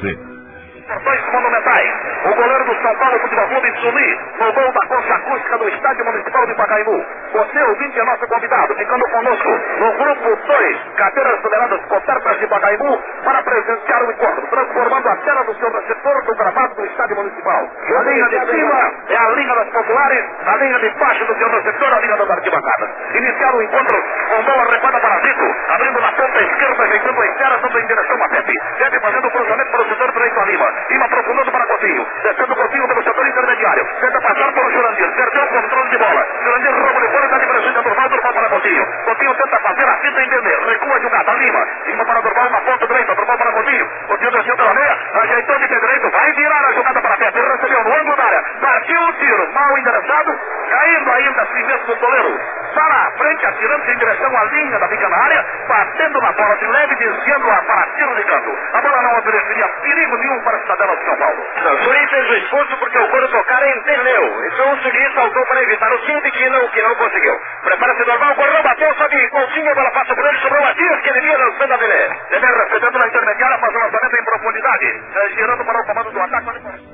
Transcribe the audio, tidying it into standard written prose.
você. Dois monumentais. O goleiro do São Paulo Futebol Clube, Zuli, no gol da concha acústica do Estádio Municipal de Pacaembu. Você, ouvinte, é nosso convidado, ficando conosco no grupo 2, cadeiras federadas cobertas de Pacaembu, para presenciar o encontro, transformando a tela do seu receptor do gramado do Estádio Municipal. A linha de cima é a linha das populares, a linha de baixo do seu receptor, a linha das arquibancadas. Iniciar o encontro com bola recuada para Zito, abrindo na ponta esquerda, ajeitando a esfera, dando em direção a Pepe. Pepe fazendo o cruzamento para o setor direito a Lima. Lima aprofundando para Coutinho, descendo Coutinho pelo setor intermediário, tenta passar por Jurandir, perdeu o controle de bola, Jurandir rouba de bola e dá de presente a Durval para Coutinho, Coutinho tenta fazer a fita entender, recua a jogada, Lima para Durval na ponta direita, Durval para Coutinho desceu pela meia, ajeitou de pé direito, vai virar a jogada para Pepe, recebeu no ângulo da área, partiu o tiro, mal endereçado, caindo ainda assim mesmo o goleiro, para a frente, atirando em direção à linha da pequena área, batendo na bola de leve, desviando-a para tiro de canto. A bola não ofereceria perigo nenhum para a cidadela de São Paulo. Zuri fez o esforço porque o Coro tocar entendeu. Então o Zuri saltou para evitar o fim de o que não conseguiu. Prepara-se normal, correu, bateu, só que Coutinho, a bola passa por ele, sobrou o Matias, que ele vinha lançando a Belé. Dever recebendo na intermediária, faz o lançamento em profundidade, girando para o comando do ataque.